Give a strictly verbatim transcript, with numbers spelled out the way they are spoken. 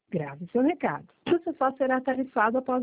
Grave seu recado. Você só será tarifado após